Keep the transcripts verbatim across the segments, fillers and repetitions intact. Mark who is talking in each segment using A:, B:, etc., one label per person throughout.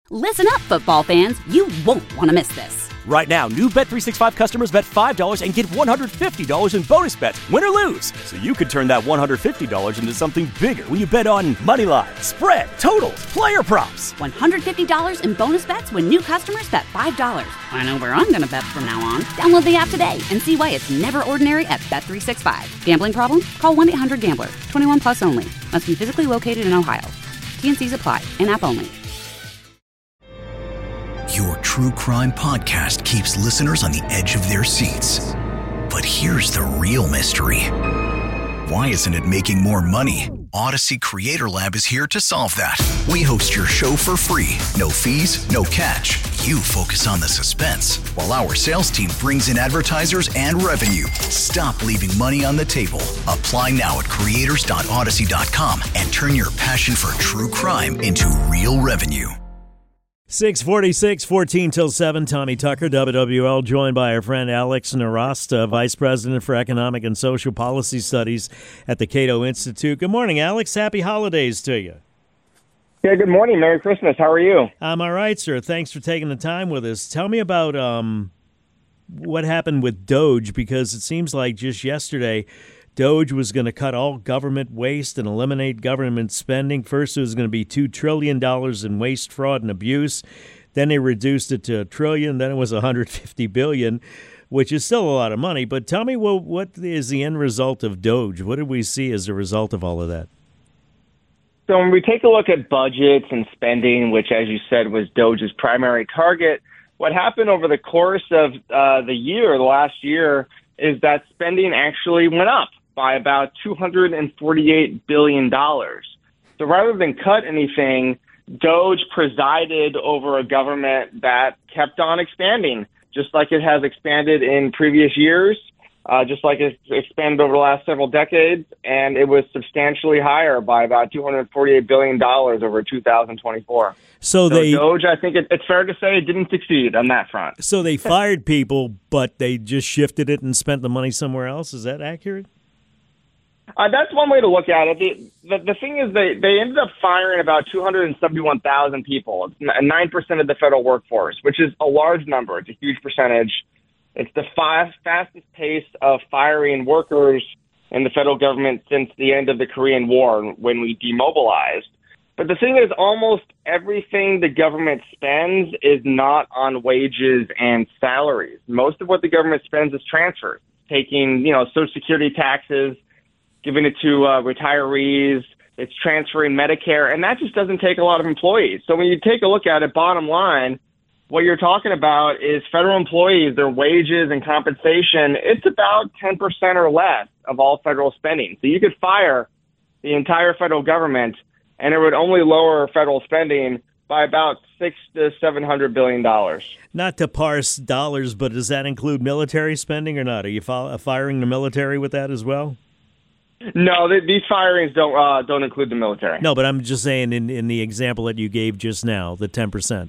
A: Listen up, football fans. You won't want to miss this.
B: Right now, new Bet three sixty-five customers bet five dollars and get one hundred fifty dollars in bonus bets, win or lose. So you could turn that one hundred fifty dollars into something bigger when you bet on money line, spread, totals, player props.
A: one hundred fifty dollars in bonus bets when new customers bet five dollars. I know where I'm going to bet from now on. Download the app today and see why it's never ordinary at Bet three sixty-five. Gambling problem? Call one eight hundred gambler. twenty-one plus only. Must be physically located in Ohio. T N Cs apply. In-app only.
C: Your true crime podcast keeps listeners on the edge of their seats. But here's the real mystery. Why isn't it making more money? Odyssey Creator Lab is here to solve that. We host your show for free. No fees, no catch. You focus on the suspense, while our sales team brings in advertisers and revenue. Stop leaving money on the table. Apply now at creators dot odyssey dot com and turn your passion for true crime into real revenue.
D: six forty-six, fourteen till seven, Tommy Tucker, W W L, joined by our friend Alex Nowrasteh, Vice President for Economic and Social Policy Studies at the Cato Institute. Good morning, Alex. Happy holidays to you.
E: Yeah, good morning. Merry Christmas. How are you?
D: I'm all right, sir. Thanks for taking the time with us. Tell me about um, what happened with Doge, because it seems like just yesterday Doge was going to cut all government waste and eliminate government spending. First, it was going to be two trillion dollars in waste, fraud, and abuse. Then they reduced it to a trillion. Then it was one hundred fifty billion dollars, which is still a lot of money. But tell me, well, what is the end result of Doge? What did we see as a result of all of that?
E: So when we take a look at budgets and spending, which, as you said, was Doge's primary target, what happened over the course of uh, the year, the last year, is that spending actually went up by about two hundred forty-eight billion dollars. So rather than cut anything, Doge presided over a government that kept on expanding, just like it has expanded in previous years, uh, just like it's expanded over the last several decades, and it was substantially higher by about two hundred forty-eight billion dollars over two thousand twenty-four.
D: So,
E: so
D: they
E: Doge, I think it, it's fair to say, it didn't succeed on that front.
D: So they fired people, but they just shifted it and spent the money somewhere else? Is that accurate?
E: Uh, that's one way to look at it. The, the, the thing is, they, they ended up firing about two hundred seventy-one thousand people, it's nine percent of the federal workforce, which is a large number. It's a huge percentage. It's the fast, fastest pace of firing workers in the federal government since the end of the Korean War, when we demobilized. But the thing is, almost everything the government spends is not on wages and salaries. Most of what the government spends is transfers, taking, you know, Social Security taxes, giving it to uh, retirees, it's transferring Medicare, and that just doesn't take a lot of employees. So when you take a look at it, bottom line, what you're talking about is federal employees, their wages and compensation, it's about ten percent or less of all federal spending. So you could fire the entire federal government, and it would only lower federal spending by about six to seven hundred billion dollars.
D: Not to parse dollars, but does that include military spending or not? Are you fi- firing the military with that as well?
E: No, th- these firings don't uh, don't include the military.
D: No, but I'm just saying in, in the example that you gave just now, the ten percent.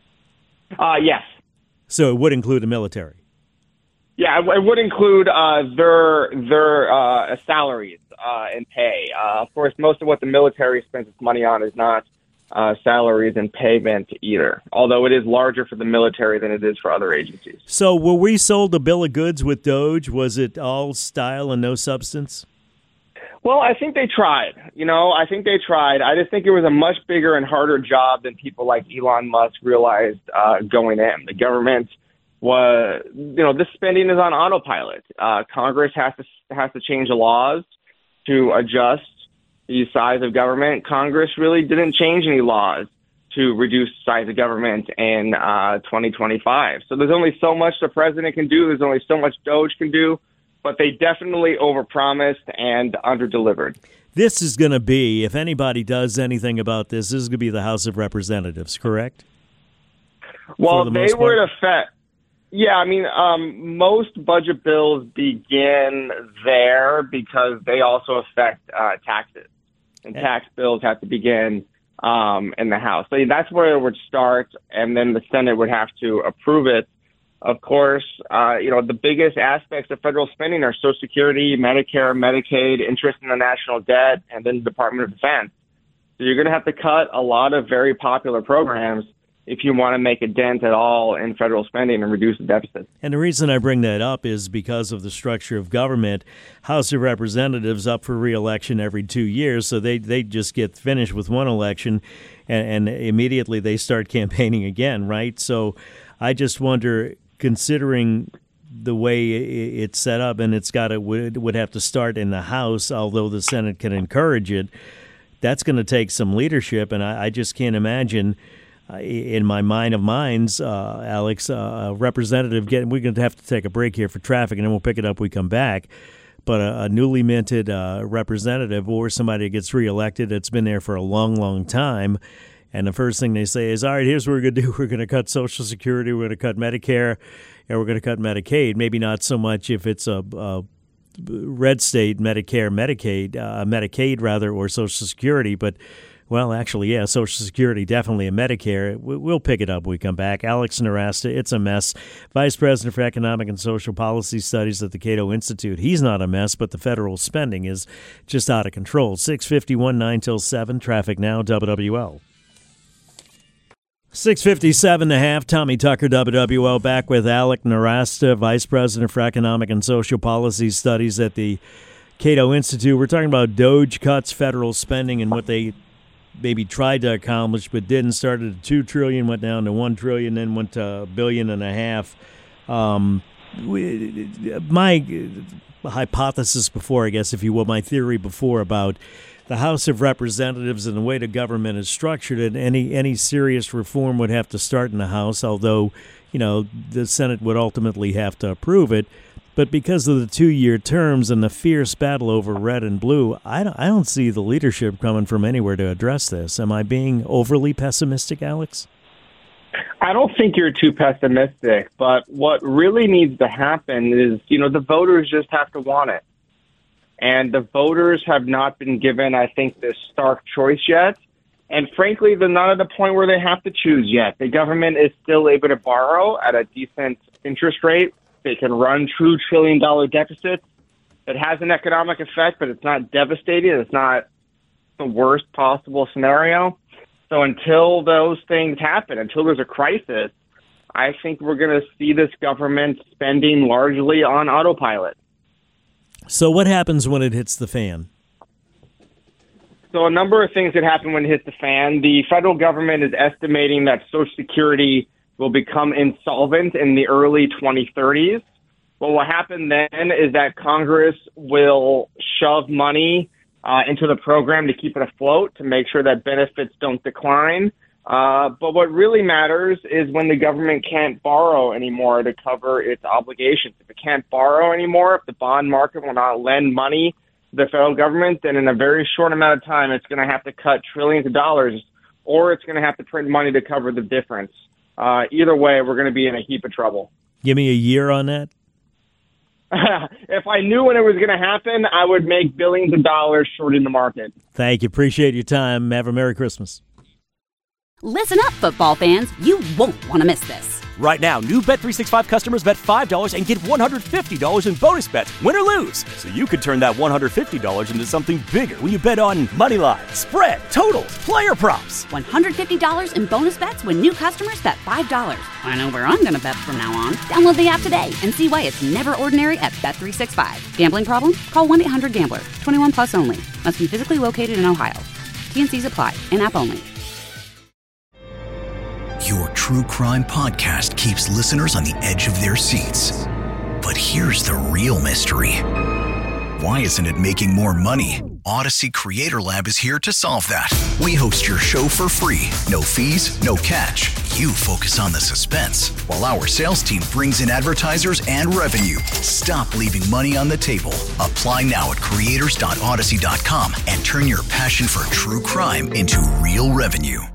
E: Uh, yes.
D: So it would include the military.
E: Yeah, it, it would include uh, their their uh, salaries uh, and pay. Uh, of course, most of what the military spends its money on is not uh, salaries and payment either, although it is larger for the military than it is for other agencies.
D: So were we sold a bill of goods with Doge? Was it all style and no substance?
E: Well, I think they tried. You know, I think they tried. I just think it was a much bigger and harder job than people like Elon Musk realized uh, going in. The government was, you know, this spending is on autopilot. Uh, Congress has to has to change the laws to adjust the size of government. Congress really didn't change any laws to reduce the size of government in uh, twenty twenty-five. So there's only so much the president can do. There's only so much Doge can do. But they definitely overpromised and underdelivered.
D: This is going to be, if anybody does anything about this, this is going to be the House of Representatives, correct?
E: Well, the they were in effect. Yeah, I mean, um, most budget bills begin there because they also affect uh, taxes. And tax bills have to begin um, in the House. So that's where it would start, and then the Senate would have to approve it. Of course, uh, you know, the biggest aspects of federal spending are Social Security, Medicare, Medicaid, interest in the national debt, and then the Department of Defense. So you're going to have to cut a lot of very popular programs if you want to make a dent at all in federal spending and reduce the deficit.
D: And the reason I bring that up is because of the structure of government. House of Representatives up for re-election every two years, so they, they just get finished with one election and, and immediately they start campaigning again, right? So I just wonder, considering the way it's set up, and it's got to would, would have to start in the House, although the Senate can encourage it, that's going to take some leadership, and I, I just can't imagine Uh, in my mind of minds, uh, Alex, uh, a representative getting, we're going to have to take a break here for traffic, and then we'll pick it up when we come back. But a, a newly minted uh, representative or somebody that gets reelected that's been there for a long, long time, and the first thing they say is, all right, here's what we're going to do. We're going to cut Social Security, we're going to cut Medicare, and we're going to cut Medicaid. Maybe not so much if it's a, a red state, Medicare, Medicaid, uh, Medicaid rather, or Social Security, but well, actually, yeah, Social Security, definitely, and Medicare. We'll pick it up when we come back. Alex Nowrasteh, it's a mess. Vice President for Economic and Social Policy Studies at the Cato Institute. He's not a mess, but the federal spending is just out of control. six fifty-one, nine till seven. Traffic now, W W L. six fifty-seven and a half. Tommy Tucker, W W L, back with Alex Nowrasteh, Vice President for Economic and Social Policy Studies at the Cato Institute. We're talking about DOGE cuts federal spending and what they maybe tried to accomplish but didn't. Started at two trillion, went down to one trillion, then went to a billion and a half. Um, we, my hypothesis before, I guess, if you will, my theory before about the House of Representatives and the way the government is structured, and any any serious reform would have to start in the House, although, you know, the Senate would ultimately have to approve it. But because of the two-year terms and the fierce battle over red and blue, I don't, I don't see the leadership coming from anywhere to address this. Am I being overly pessimistic, Alex?
E: I don't think you're too pessimistic, but what really needs to happen is, you know, the voters just have to want it. And the voters have not been given, I think, this stark choice yet. And frankly, they're not at the point where they have to choose yet. The government is still able to borrow at a decent interest rate. They can run true trillion-dollar deficits. It has an economic effect, but it's not devastating. It's not the worst possible scenario. So until those things happen, until there's a crisis, I think we're going to see this government spending largely on autopilot.
D: So what happens when it hits the fan?
E: So a number of things that happen when it hits the fan. The federal government is estimating that Social Security will become insolvent in the early twenty thirties. What will happen then is that Congress will shove money uh, into the program to keep it afloat, to make sure that benefits don't decline. Uh, but what really matters is when the government can't borrow anymore to cover its obligations. If it can't borrow anymore, if the bond market will not lend money to the federal government, then in a very short amount of time, it's going to have to cut trillions of dollars, or it's going to have to print money to cover the difference. Uh, either way, we're going to be in a heap of trouble.
D: Give me a year on that.
E: If I knew when it was going to happen, I would make billions of dollars shorting the market.
D: Thank you. Appreciate your time. Have a Merry Christmas.
A: Listen up, football fans. You won't want to miss this.
B: Right now, new Bet three sixty-five customers bet five dollars and get one hundred fifty dollars in bonus bets, win or lose. So you could turn that one hundred fifty dollars into something bigger when you bet on money line, spread, totals, player props.
A: one hundred fifty dollars in bonus bets when new customers bet five dollars. I know where I'm going to bet from now on. Download the app today and see why it's never ordinary at Bet three sixty-five. Gambling problem? Call one eight hundred gambler. twenty-one plus only. Must be physically located in Ohio. T and C's apply. In-app only.
C: Your true crime podcast keeps listeners on the edge of their seats. But here's the real mystery. Why isn't it making more money? Odyssey Creator Lab is here to solve that. We host your show for free. No fees, no catch. You focus on the suspense, while our sales team brings in advertisers and revenue. Stop leaving money on the table. Apply now at creators dot odyssey dot com and turn your passion for true crime into real revenue.